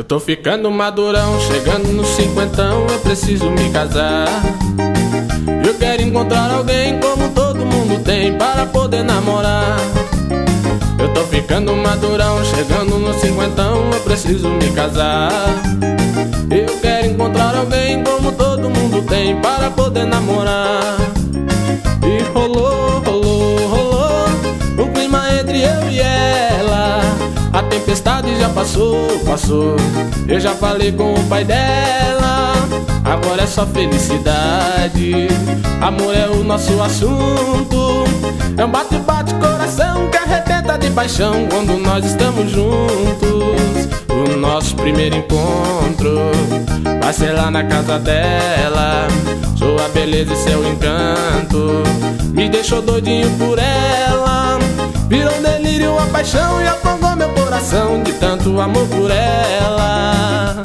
tô ficando madurão, chegando nos cinquentão, eu preciso me casar. Eu quero encontrar alguém como todo mundo tem para poder namorar. Eu tô ficando madurão, chegando nos cinquentão, eu preciso me casar. Eu quero encontrar alguém como todo mundo tem para poder namorar. E rolou, rolou, rolou um clima entre eu e ela. A tempestade já passou, passou. Eu já falei com o pai dela. Agora é só felicidade. Amor é o nosso assunto. É um bate-bate coração que arrebenta de paixão quando nós estamos juntos. O nosso primeiro encontro vai ser lá na casa dela. Sua beleza e seu encanto me deixou doidinho por ela. Virou um delírio, uma paixão e afogou meu coração de tanto amor por ela.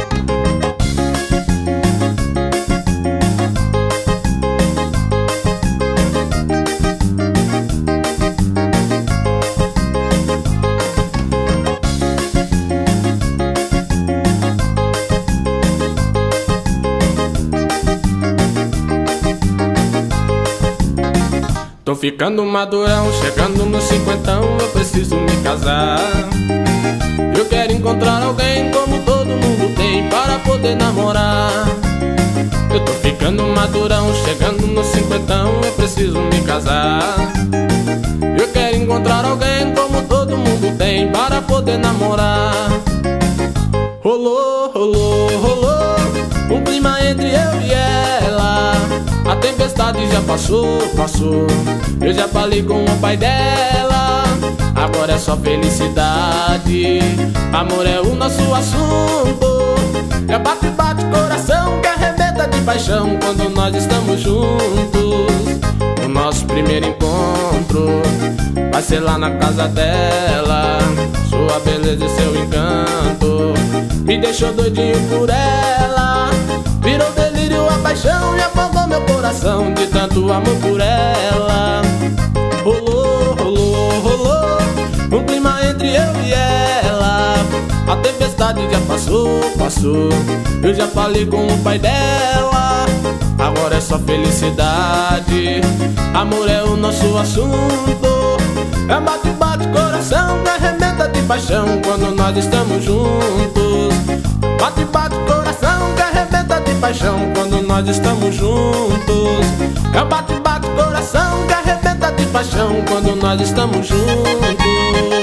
Tô ficando madurão, chegando nos cinquentão, eu preciso me casar. Eu quero encontrar alguém como todo mundo tem para poder namorar. Eu tô ficando madurão, chegando nos cinquentão, eu preciso me casar. Eu quero encontrar alguém como todo mundo tem para poder namorar. Rolou, rolou, rolou um clima entre eu e ela. A tempestade já passou, passou. Eu já falei com o pai dela. Agora é só felicidade. Amor é o nosso assunto. É bate-bate coração que arrebenta de paixão quando nós estamos juntos. O nosso primeiro encontro vai ser lá na casa dela. Sua beleza e seu encanto me deixou doidinho por ela. Virou delírio, a paixão e afogou meu coração de tanto amor por ela. Rolou, rolou, rolou um clima entre eu e ela. A tempestade já passou, passou. Eu já falei com o pai dela. Agora é só felicidade. Amor é o nosso assunto. É bate-bate coração que arrebenta de paixão quando nós estamos juntos. Bate-bate coração que arrebenta de paixão quando nós estamos juntos. É bate-bate coração que arrebenta de paixão quando nós estamos juntos.